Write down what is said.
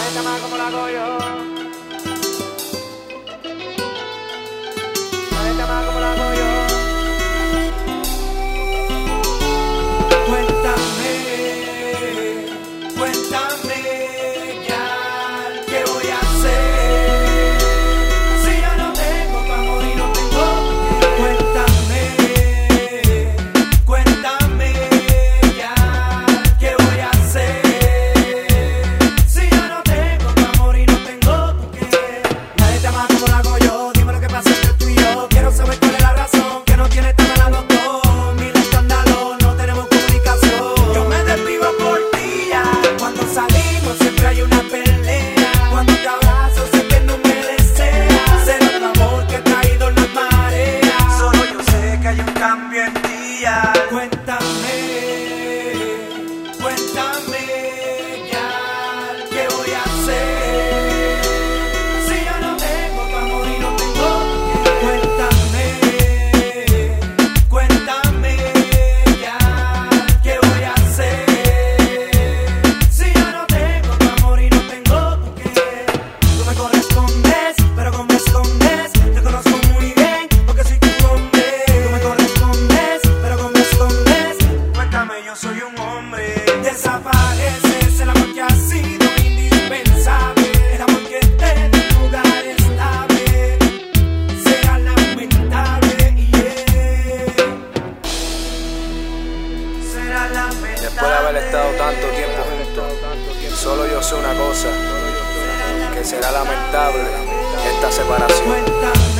Nadie más como la hago yo. Nadie más como la hago yo. Cuéntame ya, ¿qué voy a hacer? Si yo no tengo pa' morir, no tengo por qué. Cuéntame ya, ¿qué voy a hacer? Si yo no tengo pa' morir, no tengo por qué. Nadie te ama como lo hago yo, dime lo que pasa entre tú y yo. Quiero saber cuál es la razón, que no tiene tan a los dos. Mil escándalos, no tenemos comunicación. Yo me desvivo por ti ya. Cuando salimos siempre hay una pelea. Cuando te abrazo sé que no me deseas. Será otro amor que he traído en las mareas. Solo yo sé que hay un cambio en ti ya. Cuéntame ya, ¿qué voy a hacer? Si yo no tengo pa' morir, no tengo por qué. Cuéntame ya, ¿qué voy a hacer? Si yo no tengo pa' morir, no tengo por qué. Tú me correspondes, pero como me escondes, te conozco muy bien, porque soy tu hombre. Tú me correspondes, pero como me escondes, cuéntame, yo soy un hombre. Desapareces el amor que ha sido indispensable, el amor que te da un lugar estable. Será lamentable, será lamentable. Después de haber estado tanto tiempo juntos, solo yo sé una cosa, que será lamentable esta separación. Cuéntame